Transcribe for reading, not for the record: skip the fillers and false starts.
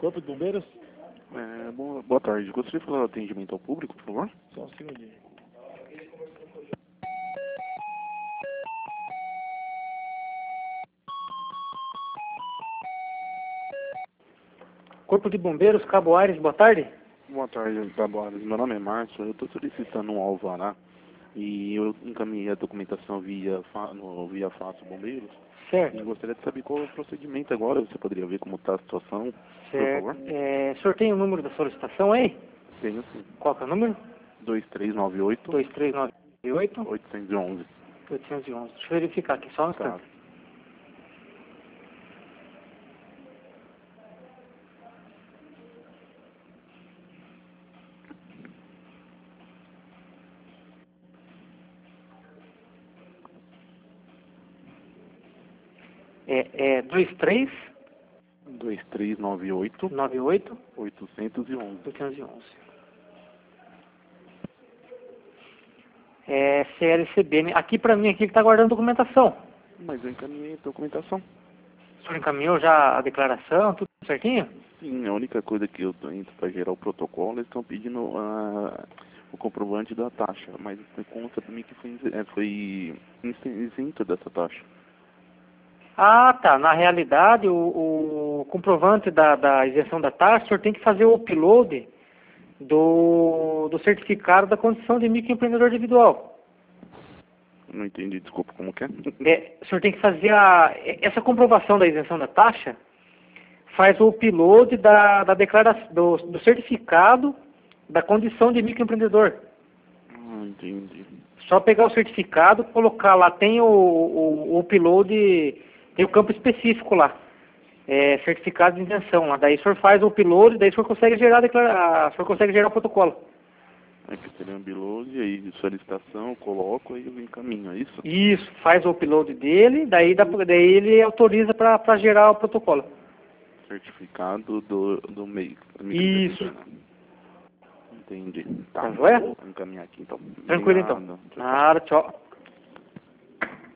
Corpo de Bombeiros? Boa tarde. Gostaria de falar do atendimento ao público, por favor? Só um segundinho. Corpo de Bombeiros, Cabo Aires, boa tarde. Boa tarde, Taboares. Meu nome é Márcio. Eu estou solicitando um alvará e eu encaminhei a documentação via Fácil Bombeiros. Certo. E gostaria de saber qual é o procedimento agora. Você poderia ver como está a situação, por Certo. favor? O senhor tem o número da solicitação aí? Tenho sim. Qual que é o número? 2398 2398 811. 811. Deixa eu verificar aqui, só um Tá. instante. É 2398 2398 811. 811. É CLCB, né? Aqui pra mim, aqui que tá guardando documentação. Mas eu encaminhei a documentação. O senhor encaminhou já a declaração, tudo certinho? Sim, a única coisa que eu estou indo para gerar o protocolo, eles estão pedindo o comprovante da taxa, mas consta para mim que foi isento dessa taxa. Ah, tá. Na realidade, o comprovante da isenção da taxa, o senhor tem que fazer o upload do certificado da condição de microempreendedor individual. Não entendi, desculpa, como que é? O senhor tem que fazer essa comprovação da isenção da taxa, faz o upload da declaração, do certificado da condição de microempreendedor. Entendi. Só pegar o certificado, colocar lá, tem o upload, tem o campo específico lá, certificado de isenção lá. Daí o senhor faz o upload, daí o senhor consegue gerar o senhor consegue gerar o protocolo. Aqui seria um upload, aí solicitação, eu coloco, aí eu encaminho, é isso? Isso, faz o upload dele, daí ele autoriza para gerar o protocolo. Certificado do MEI. Isso. Entendi. Tá joia? Vou encaminhar aqui então. Tranquilo Obrigado. então. Tchau, tchau. Nada, tchau.